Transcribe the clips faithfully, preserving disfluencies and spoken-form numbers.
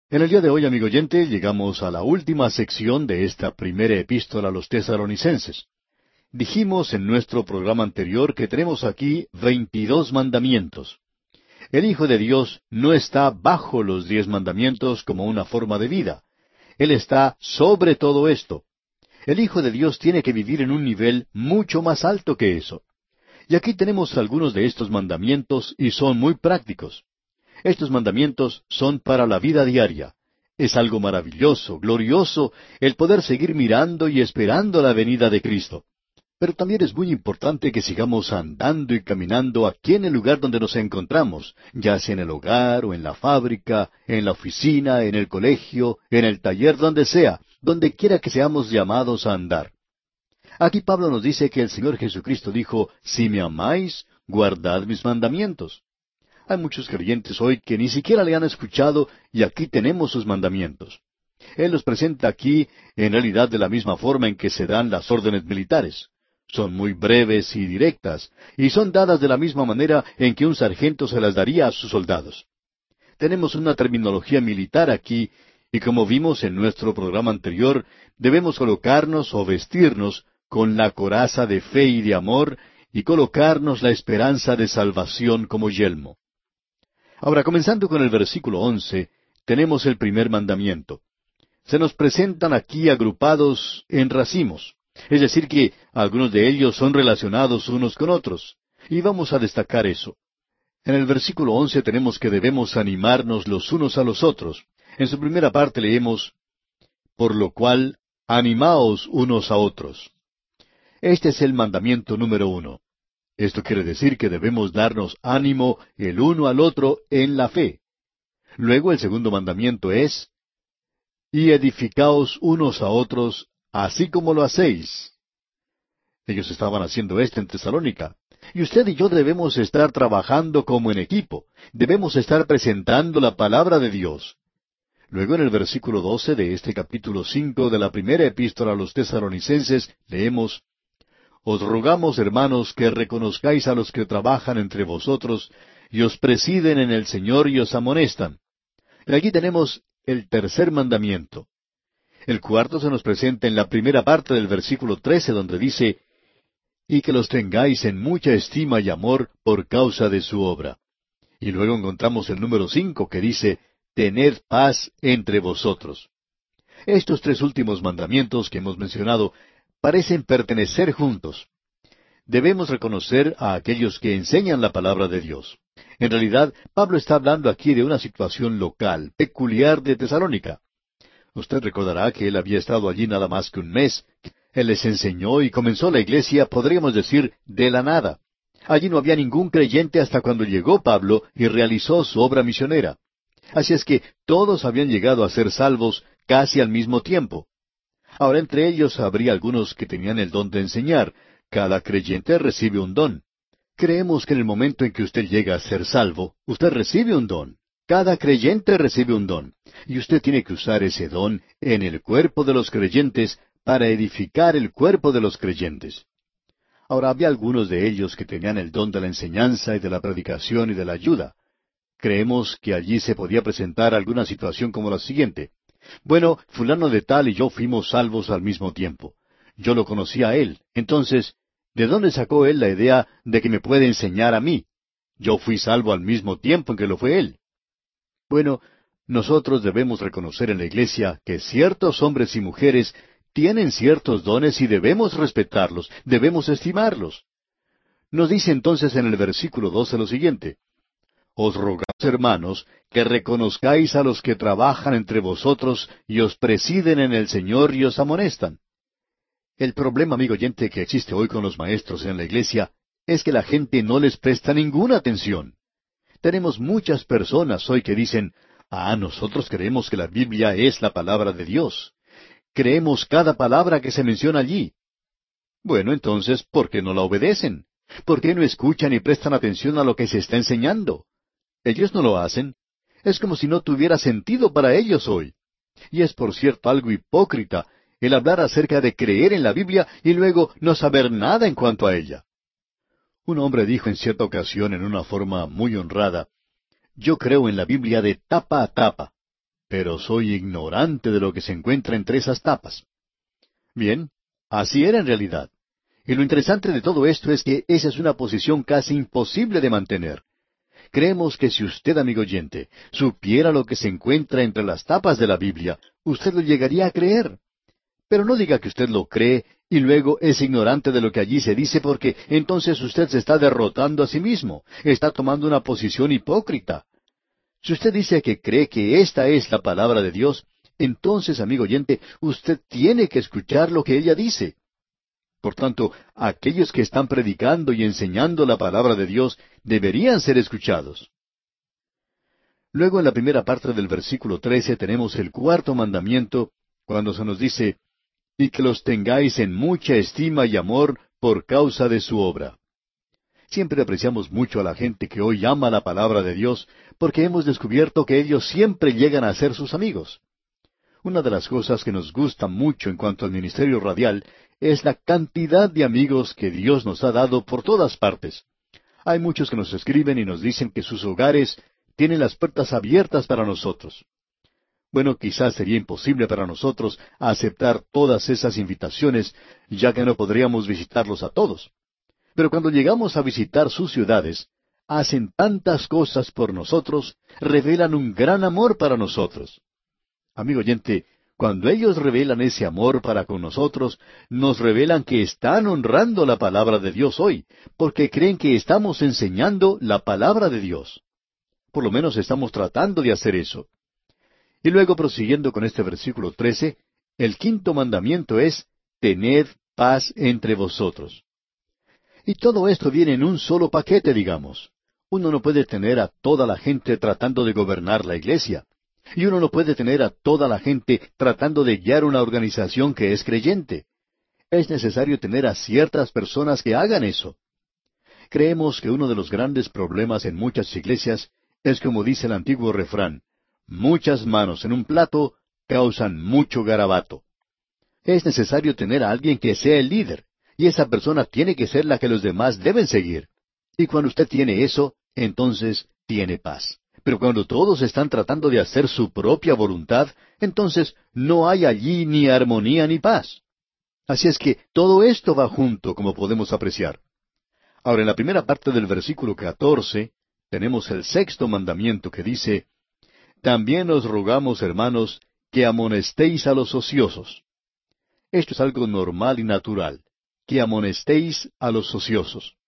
En el día de hoy, amigo oyente, llegamos a la última sección de esta primera epístola a los tesalonicenses. Dijimos en nuestro programa anterior que tenemos aquí veintidós mandamientos. El Hijo de Dios no está bajo los diez mandamientos como una forma de vida. Él está sobre todo esto. El Hijo de Dios tiene que vivir en un nivel mucho más alto que eso. Y aquí tenemos algunos de estos mandamientos y son muy prácticos. Estos mandamientos son para la vida diaria. Es algo maravilloso, glorioso, el poder seguir mirando y esperando la venida de Cristo. Pero también es muy importante que sigamos andando y caminando aquí en el lugar donde nos encontramos, ya sea en el hogar o en la fábrica, en la oficina, en el colegio, en el taller, donde sea, donde quiera que seamos llamados a andar. Aquí Pablo nos dice que el Señor Jesucristo dijo, si me amáis, guardad mis mandamientos. Hay muchos creyentes hoy que ni siquiera le han escuchado y aquí tenemos sus mandamientos. Él los presenta aquí en realidad de la misma forma en que se dan las órdenes militares. Son muy breves y directas, y son dadas de la misma manera en que un sargento se las daría a sus soldados. Tenemos una terminología militar aquí, y como vimos en nuestro programa anterior, debemos colocarnos o vestirnos con la coraza de fe y de amor, y colocarnos la esperanza de salvación como yelmo. Ahora, comenzando con el versículo once, tenemos el primer mandamiento. Se nos presentan aquí agrupados en racimos, es decir que algunos de ellos son relacionados unos con otros, y vamos a destacar eso. En el versículo once tenemos que debemos animarnos los unos a los otros. En su primera parte leemos, por lo cual, animaos unos a otros. Este es el mandamiento número uno. Esto quiere decir que debemos darnos ánimo el uno al otro en la fe. Luego el segundo mandamiento es, y edificaos unos a otros, así como lo hacéis. Ellos estaban haciendo esto en Tesalónica. Y usted y yo debemos estar trabajando como en equipo. Debemos estar presentando la palabra de Dios. Luego en el versículo doce de este capítulo cinco de la primera epístola a los tesalonicenses leemos, os rogamos, hermanos, que reconozcáis a los que trabajan entre vosotros y os presiden en el Señor y os amonestan. Y aquí tenemos el tercer mandamiento. El cuarto se nos presenta en la primera parte del versículo trece, donde dice, y que los tengáis en mucha estima y amor por causa de su obra. Y luego encontramos el número cinco, que dice, tened paz entre vosotros. Estos tres últimos mandamientos que hemos mencionado parecen pertenecer juntos. Debemos reconocer a aquellos que enseñan la palabra de Dios. En realidad, Pablo está hablando aquí de una situación local, peculiar de Tesalónica. Usted recordará que él había estado allí nada más que un mes. Él les enseñó y comenzó la iglesia, podríamos decir, de la nada. Allí no había ningún creyente hasta cuando llegó Pablo y realizó su obra misionera. Así es que todos habían llegado a ser salvos casi al mismo tiempo. Ahora, entre ellos habría algunos que tenían el don de enseñar. Cada creyente recibe un don. Creemos que en el momento en que usted llega a ser salvo, usted recibe un don. Cada creyente recibe un don. Y usted tiene que usar ese don en el cuerpo de los creyentes para edificar el cuerpo de los creyentes. Ahora, había algunos de ellos que tenían el don de la enseñanza y de la predicación y de la ayuda. Creemos que allí se podía presentar alguna situación como la siguiente. Bueno, fulano de tal y yo fuimos salvos al mismo tiempo. Yo lo conocí a él. Entonces, ¿de dónde sacó él la idea de que me puede enseñar a mí? Yo fui salvo al mismo tiempo en que lo fue él. Bueno, nosotros debemos reconocer en la iglesia que ciertos hombres y mujeres tienen ciertos dones y debemos respetarlos, debemos estimarlos. Nos dice entonces en el versículo doce lo siguiente, os rogamos, hermanos, que reconozcáis a los que trabajan entre vosotros y os presiden en el Señor y os amonestan. El problema, amigo oyente, que existe hoy con los maestros en la iglesia es que la gente no les presta ninguna atención. Tenemos muchas personas hoy que dicen, ah, nosotros creemos que la Biblia es la palabra de Dios. Creemos cada palabra que se menciona allí. Bueno, entonces, ¿por qué no la obedecen? ¿Por qué no escuchan y prestan atención a lo que se está enseñando? Ellos no lo hacen. Es como si no tuviera sentido para ellos hoy. Y es, por cierto, algo hipócrita el hablar acerca de creer en la Biblia y luego no saber nada en cuanto a ella. Un hombre dijo en cierta ocasión en una forma muy honrada, yo creo en la Biblia de tapa a tapa. pero soy ignorante de lo que se encuentra entre esas tapas. Bien, así era en realidad. Y lo interesante de todo esto es que esa es una posición casi imposible de mantener. Creemos que si usted, amigo oyente, supiera lo que se encuentra entre las tapas de la Biblia, usted lo llegaría a creer. Pero no diga que usted lo cree y luego es ignorante de lo que allí se dice, porque entonces usted se está derrotando a sí mismo, está tomando una posición hipócrita. Si usted dice que cree que esta es la palabra de Dios, entonces, amigo oyente, usted tiene que escuchar lo que ella dice. Por tanto, aquellos que están predicando y enseñando la palabra de Dios deberían ser escuchados. Luego, en la primera parte del versículo trece tenemos el cuarto mandamiento, cuando se nos dice, y que los tengáis en mucha estima y amor por causa de su obra. Siempre apreciamos mucho a la gente que hoy ama la palabra de Dios, porque hemos descubierto que ellos siempre llegan a ser sus amigos. Una de las cosas que nos gusta mucho en cuanto al ministerio radial es la cantidad de amigos que Dios nos ha dado por todas partes. Hay muchos que nos escriben y nos dicen que sus hogares tienen las puertas abiertas para nosotros. Bueno, quizás sería imposible para nosotros aceptar todas esas invitaciones, ya que no podríamos visitarlos a todos. Pero cuando llegamos a visitar sus ciudades, hacen tantas cosas por nosotros, revelan un gran amor para nosotros. Amigo oyente, cuando ellos revelan ese amor para con nosotros, nos revelan que están honrando la palabra de Dios hoy, porque creen que estamos enseñando la palabra de Dios. Por lo menos estamos tratando de hacer eso. Y luego, prosiguiendo con este versículo trece, el quinto mandamiento es, tened paz entre vosotros. Y todo esto viene en un solo paquete, digamos. Uno no puede tener a toda la gente tratando de gobernar la iglesia. Y uno no puede tener a toda la gente tratando de guiar una organización que es creyente. Es necesario tener a ciertas personas que hagan eso. Creemos que uno de los grandes problemas en muchas iglesias es como dice el antiguo refrán, muchas manos en un plato causan mucho garabato. Es necesario tener a alguien que sea el líder, y esa persona tiene que ser la que los demás deben seguir. Y cuando usted tiene eso, entonces tiene paz. Pero cuando todos están tratando de hacer su propia voluntad, entonces no hay allí ni armonía ni paz. Así es que todo esto va junto, como podemos apreciar. Ahora, en la primera parte del versículo catorce, tenemos el sexto mandamiento que dice, también os rogamos, hermanos, que amonestéis a los ociosos. Esto es algo normal y natural, que amonestéis a los ociosos.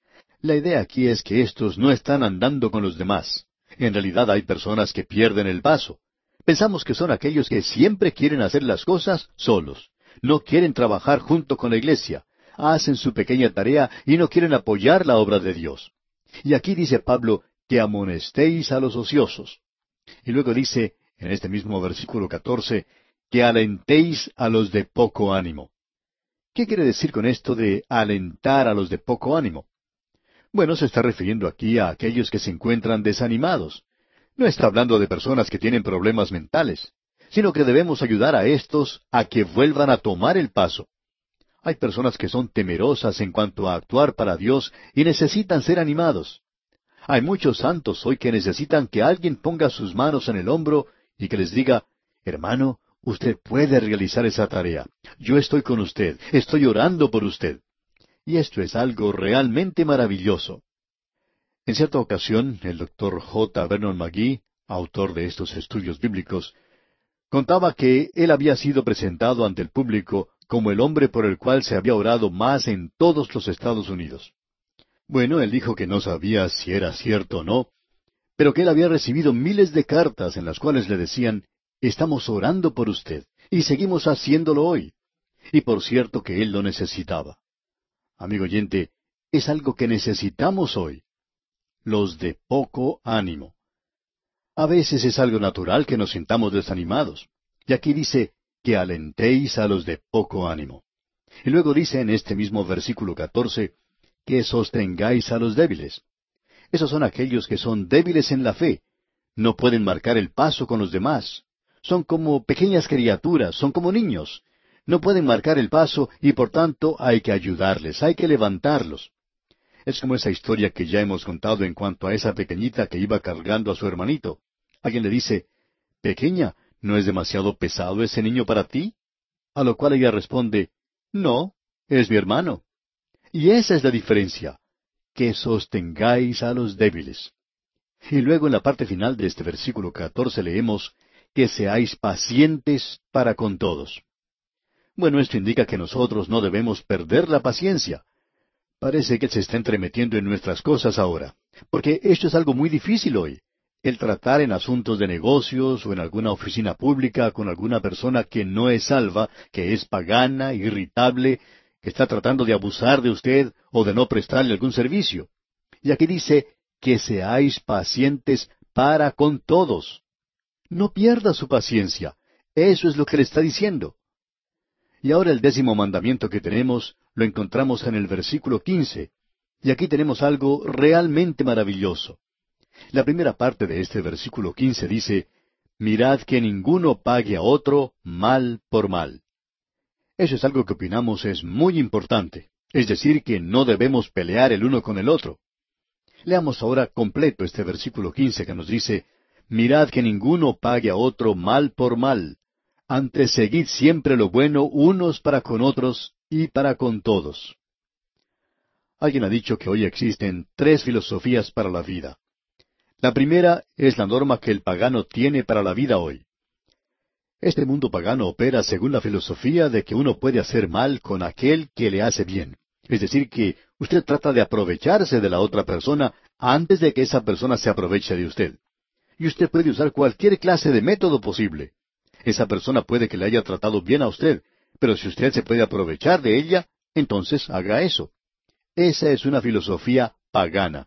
La idea aquí es que estos no están andando con los demás. En realidad hay personas que pierden el paso. Pensamos que son aquellos que siempre quieren hacer las cosas solos. No quieren trabajar junto con la iglesia. Hacen su pequeña tarea y no quieren apoyar la obra de Dios. Y aquí dice Pablo, que amonestéis a los ociosos. Y luego dice, en este mismo versículo catorce, que alentéis a los de poco ánimo. ¿Qué quiere decir con esto de alentar a los de poco ánimo? Bueno, se está refiriendo aquí a aquellos que se encuentran desanimados. No está hablando de personas que tienen problemas mentales, sino que debemos ayudar a estos a que vuelvan a tomar el paso. Hay personas que son temerosas en cuanto a actuar para Dios y necesitan ser animados. Hay muchos santos hoy que necesitan que alguien ponga sus manos en el hombro y que les diga, hermano, usted puede realizar esa tarea. Yo estoy con usted, estoy orando por usted. Y esto es algo realmente maravilloso. En cierta ocasión, el doctor J. Vernon McGee, autor de estos estudios bíblicos, contaba que él había sido presentado ante el público como el hombre por el cual se había orado más en todos los Estados Unidos. Bueno, él dijo que no sabía si era cierto o no, pero que él había recibido miles de cartas en las cuales le decían, estamos orando por usted, y seguimos haciéndolo hoy. Y por cierto que él lo necesitaba. Amigo oyente, es algo que necesitamos hoy. Los de poco ánimo. A veces es algo natural que nos sintamos desanimados. Y aquí dice, que alentéis a los de poco ánimo. Y luego dice en este mismo versículo catorce, que sostengáis a los débiles. Esos son aquellos que son débiles en la fe. No pueden marcar el paso con los demás. Son como pequeñas criaturas, son como niños. No pueden marcar el paso y por tanto hay que ayudarles, hay que levantarlos. Es como esa historia que ya hemos contado en cuanto a esa pequeñita que iba cargando a su hermanito. Alguien le dice, Pequeña, ¿no es demasiado pesado ese niño para ti? A lo cual ella responde, no, es mi hermano. Y esa es la diferencia, que sostengáis a los débiles. Y luego en la parte final de este versículo catorce leemos, que seáis pacientes para con todos. Bueno, esto indica que nosotros no debemos perder la paciencia. Parece que se está entremetiendo en nuestras cosas ahora, porque esto es algo muy difícil hoy. El tratar en asuntos de negocios o en alguna oficina pública con alguna persona que no es salva, que es pagana, irritable, que está tratando de abusar de usted o de no prestarle algún servicio. Y aquí dice, que seáis pacientes para con todos. No pierda su paciencia. Eso es lo que le está diciendo. Y ahora el décimo mandamiento que tenemos lo encontramos en el versículo quince. Y aquí tenemos algo realmente maravilloso. La primera parte de este versículo quince dice, mirad que ninguno pague a otro mal por mal. Eso es algo que opinamos es muy importante. Es decir, que no debemos pelear el uno con el otro. Leamos ahora completo este versículo quince que nos dice, mirad que ninguno pague a otro mal por mal. Antes seguid siempre lo bueno unos para con otros y para con todos. Alguien ha dicho que hoy existen tres filosofías para la vida. La primera es la norma que el pagano tiene para la vida hoy. Este mundo pagano opera según la filosofía de que uno puede hacer mal con aquel que le hace bien. Es decir, que usted trata de aprovecharse de la otra persona antes de que esa persona se aproveche de usted. Y usted puede usar cualquier clase de método posible. Esa persona puede que le haya tratado bien a usted, pero si usted se puede aprovechar de ella, entonces haga eso. Esa es una filosofía pagana.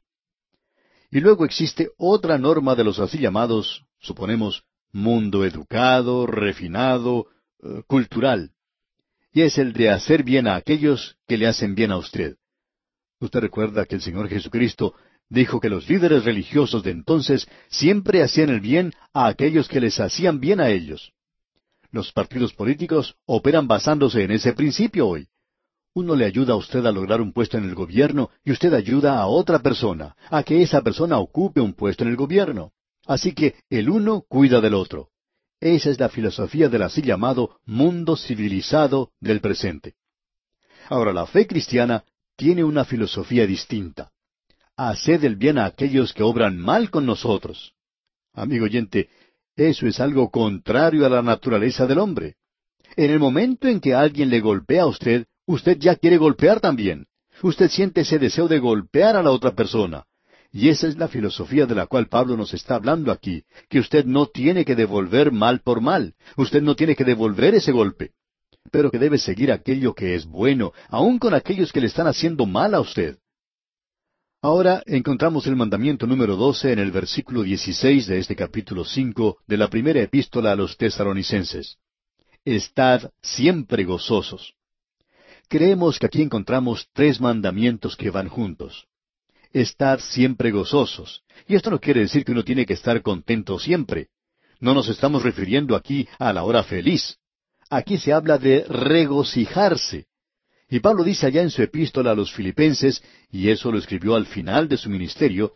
Y luego existe otra norma de los así llamados, suponemos, mundo educado, refinado, eh, cultural. Y es el de hacer bien a aquellos que le hacen bien a usted. Usted recuerda que el Señor Jesucristo dijo que los líderes religiosos de entonces siempre hacían el bien a aquellos que les hacían bien a ellos. Los partidos políticos operan basándose en ese principio hoy. Uno le ayuda a usted a lograr un puesto en el gobierno y usted ayuda a otra persona, a que esa persona ocupe un puesto en el gobierno. Así que el uno cuida del otro. Esa es la filosofía del así llamado mundo civilizado del presente. Ahora, la fe cristiana tiene una filosofía distinta. Haced el bien a aquellos que obran mal con nosotros. Amigo oyente, eso es algo contrario a la naturaleza del hombre. En el momento en que alguien le golpea a usted, usted ya quiere golpear también. Usted siente ese deseo de golpear a la otra persona. Y esa es la filosofía de la cual Pablo nos está hablando aquí, que usted no tiene que devolver mal por mal. Usted no tiene que devolver ese golpe, pero que debe seguir aquello que es bueno, aun con aquellos que le están haciendo mal a usted. Ahora encontramos el mandamiento número doce en el versículo dieciséis de este capítulo cinco de la primera epístola a los Tesalonicenses. Estad siempre gozosos. Creemos que aquí encontramos tres mandamientos que van juntos. Estad siempre gozosos. Y esto no quiere decir que uno tiene que estar contento siempre. No nos estamos refiriendo aquí a la hora feliz. Aquí se habla de regocijarse. Y Pablo dice allá en su epístola a los Filipenses, y eso lo escribió al final de su ministerio,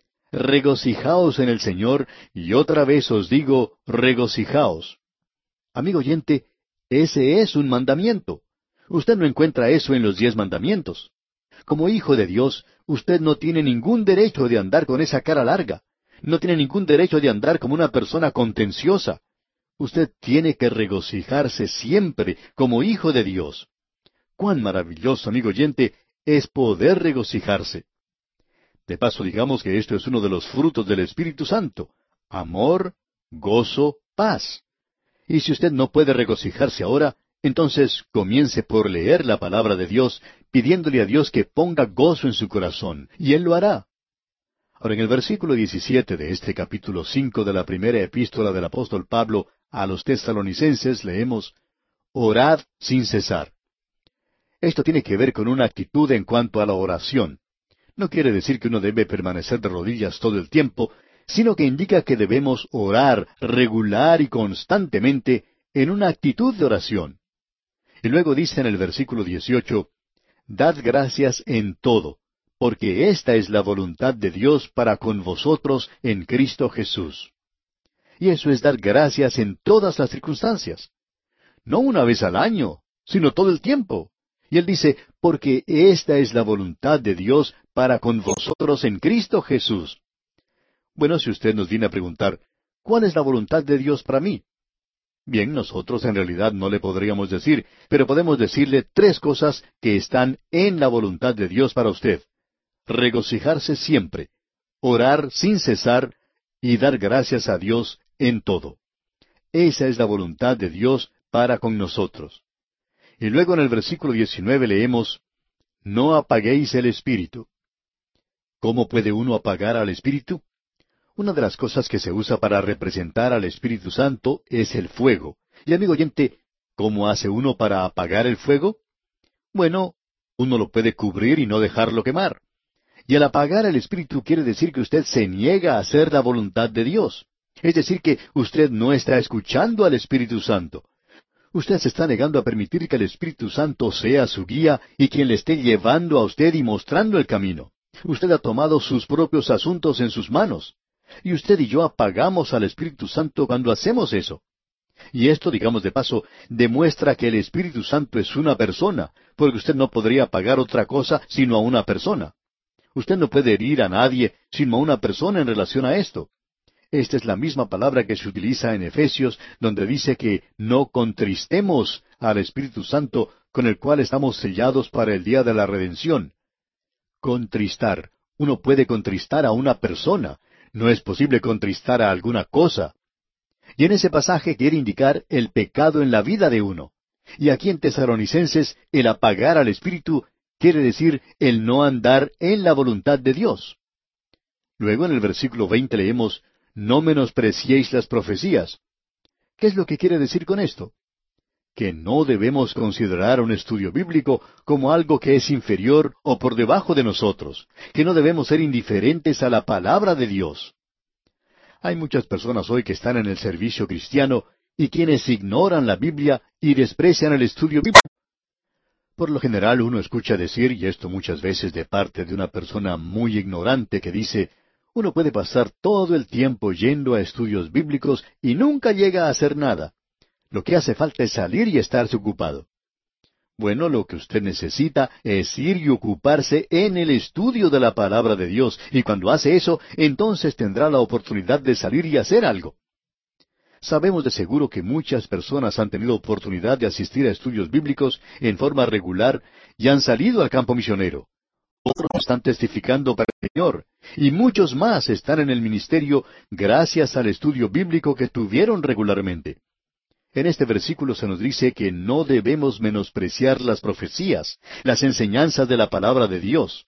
regocijaos en el Señor, y otra vez os digo, regocijaos. Amigo oyente, ese es un mandamiento. Usted no encuentra eso en los diez mandamientos. Como hijo de Dios, usted no tiene ningún derecho de andar con esa cara larga. No tiene ningún derecho de andar como una persona contenciosa. Usted tiene que regocijarse siempre como hijo de Dios. Cuán maravilloso, amigo oyente, es poder regocijarse. De paso, digamos que esto es uno de los frutos del Espíritu Santo: amor, gozo, paz. Y si usted no puede regocijarse ahora, entonces comience por leer la palabra de Dios, pidiéndole a Dios que ponga gozo en su corazón, y Él lo hará. Ahora, en el versículo diecisiete de este capítulo cinco de la primera epístola del apóstol Pablo a los tesalonicenses leemos, orad sin cesar. Esto tiene que ver con una actitud en cuanto a la oración. No quiere decir que uno debe permanecer de rodillas todo el tiempo, sino que indica que debemos orar regular y constantemente en una actitud de oración. Y luego dice en el versículo dieciocho, dad gracias en todo, porque esta es la voluntad de Dios para con vosotros en Cristo Jesús. Y eso es dar gracias en todas las circunstancias. No una vez al año, sino todo el tiempo. Y él dice, porque esta es la voluntad de Dios para con vosotros en Cristo Jesús. Bueno, si usted nos viene a preguntar, ¿cuál es la voluntad de Dios para mí? Bien, nosotros en realidad no le podríamos decir, pero podemos decirle tres cosas que están en la voluntad de Dios para usted. Regocijarse siempre, orar sin cesar y dar gracias a Dios en todo. Esa es la voluntad de Dios para con nosotros. Y luego en el versículo diecinueve leemos, no apaguéis el espíritu. ¿Cómo puede uno apagar al espíritu? Una de las cosas que se usa para representar al Espíritu Santo es el fuego. Y amigo oyente, ¿cómo hace uno para apagar el fuego? Bueno, uno lo puede cubrir y no dejarlo quemar. Y al apagar el Espíritu quiere decir que usted se niega a hacer la voluntad de Dios. Es decir, que usted no está escuchando al Espíritu Santo. Usted se está negando a permitir que el Espíritu Santo sea su guía y quien le esté llevando a usted y mostrando el camino. Usted ha tomado sus propios asuntos en sus manos. Y usted y yo apagamos al Espíritu Santo cuando hacemos eso. Y esto, digamos de paso, demuestra que el Espíritu Santo es una persona, porque usted no podría apagar otra cosa sino a una persona. Usted no puede herir a nadie sino a una persona en relación a esto. Esta es la misma palabra que se utiliza en Efesios, donde dice que no contristemos al Espíritu Santo, con el cual estamos sellados para el día de la redención. Contristar. Uno puede contristar a una persona. No es posible contristar a alguna cosa. Y en ese pasaje quiere indicar el pecado en la vida de uno. Y aquí en Tesalonicenses, el apagar al Espíritu quiere decir el no andar en la voluntad de Dios. Luego en el versículo veinte leemos, no menospreciéis las profecías. ¿Qué es lo que quiere decir con esto? Que no debemos considerar un estudio bíblico como algo que es inferior o por debajo de nosotros, que no debemos ser indiferentes a la palabra de Dios. Hay muchas personas hoy que están en el servicio cristiano y quienes ignoran la Biblia y desprecian el estudio bíblico. Por lo general uno escucha decir, y esto muchas veces de parte de una persona muy ignorante que dice, uno puede pasar todo el tiempo yendo a estudios bíblicos y nunca llega a hacer nada. Lo que hace falta es salir y estarse ocupado. Bueno, lo que usted necesita es ir y ocuparse en el estudio de la palabra de Dios, y cuando hace eso, entonces tendrá la oportunidad de salir y hacer algo. Sabemos de seguro que muchas personas han tenido oportunidad de asistir a estudios bíblicos en forma regular y han salido al campo misionero. Otros están testificando para el Señor, y muchos más están en el ministerio gracias al estudio bíblico que tuvieron regularmente. En este versículo se nos dice que no debemos menospreciar las profecías, las enseñanzas de la palabra de Dios.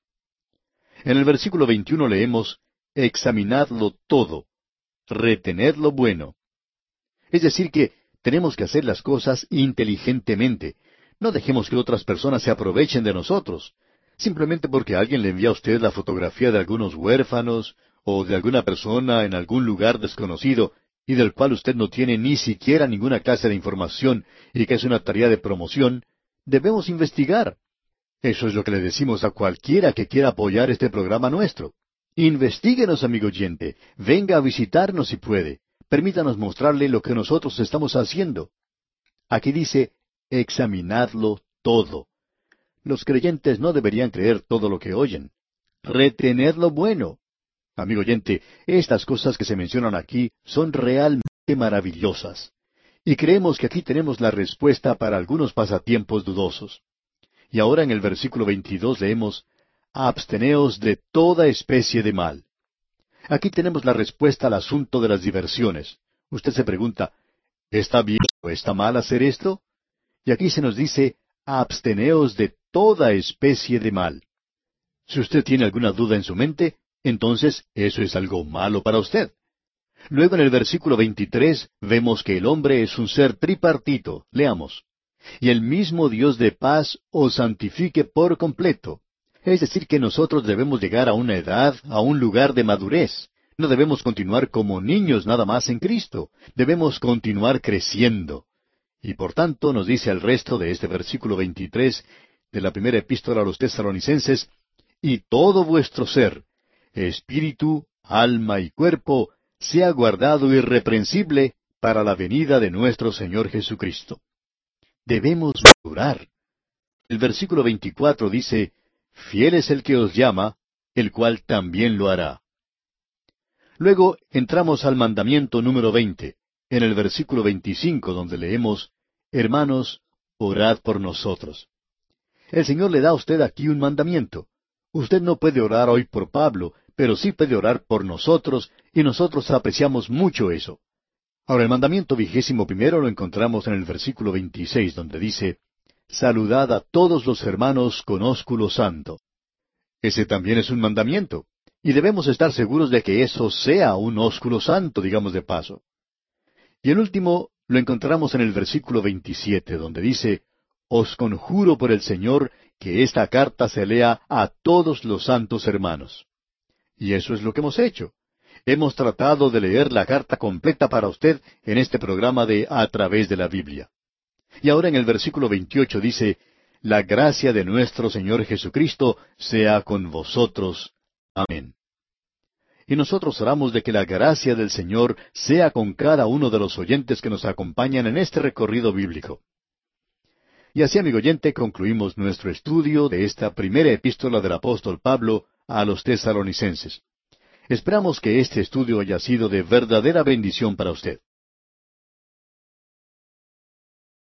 En el versículo veintiuno leemos, examinadlo todo, retened lo bueno. Es decir que tenemos que hacer las cosas inteligentemente. No dejemos que otras personas se aprovechen de nosotros, simplemente porque alguien le envía a usted la fotografía de algunos huérfanos o de alguna persona en algún lugar desconocido, y del cual usted no tiene ni siquiera ninguna clase de información y que es una tarea de promoción. Debemos investigar. Eso es lo que le decimos a cualquiera que quiera apoyar este programa nuestro. Investíguenos, amigo oyente. Venga a visitarnos si puede. Permítanos mostrarle lo que nosotros estamos haciendo. Aquí dice, examinadlo todo. Los creyentes no deberían creer todo lo que oyen. Retened lo bueno. Amigo oyente, estas cosas que se mencionan aquí son realmente maravillosas. Y creemos que aquí tenemos la respuesta para algunos pasatiempos dudosos. Y ahora en el versículo veintidós leemos, absteneos de toda especie de mal. Aquí tenemos la respuesta al asunto de las diversiones. Usted se pregunta, ¿está bien o está mal hacer esto? Y aquí se nos dice, absteneos de toda especie de mal. Si usted tiene alguna duda en su mente, entonces eso es algo malo para usted. Luego en el versículo veintitrés vemos que el hombre es un ser tripartito. Leamos. Y el mismo Dios de paz os santifique por completo. Es decir, que nosotros debemos llegar a una edad, a un lugar de madurez. No debemos continuar como niños nada más en Cristo. Debemos continuar creciendo. Y por tanto nos dice el resto de este versículo veintitrés de la primera epístola a los Tesalonicenses, y todo vuestro ser, espíritu, alma y cuerpo, sea guardado irreprensible para la venida de nuestro Señor Jesucristo. Debemos madurar. El versículo veinticuatro dice, Fiel es el que os llama, el cual también lo hará. Luego entramos al mandamiento número veinte, en el versículo veinticinco, donde leemos, Hermanos, orad por nosotros. El Señor le da a usted aquí un mandamiento. Usted no puede orar hoy por Pablo, pero sí puede orar por nosotros, y nosotros apreciamos mucho eso. Ahora, el mandamiento vigésimo primero lo encontramos en el versículo veintiséis, donde dice, Saludad a todos los hermanos con ósculo santo. Ese también es un mandamiento, y debemos estar seguros de que eso sea un ósculo santo, digamos de paso. Y el último lo encontramos en el versículo veintisiete, donde dice, Os conjuro por el Señor que esta carta se lea a todos los santos hermanos. Y eso es lo que hemos hecho. Hemos tratado de leer la carta completa para usted en este programa de A través de la Biblia. Y ahora en el versículo veintiocho dice, La gracia de nuestro Señor Jesucristo sea con vosotros. Amén. Y nosotros oramos de que la gracia del Señor sea con cada uno de los oyentes que nos acompañan en este recorrido bíblico. Y así, amigo oyente, concluimos nuestro estudio de esta primera epístola del apóstol Pablo a los tesalonicenses. Esperamos que este estudio haya sido de verdadera bendición para usted.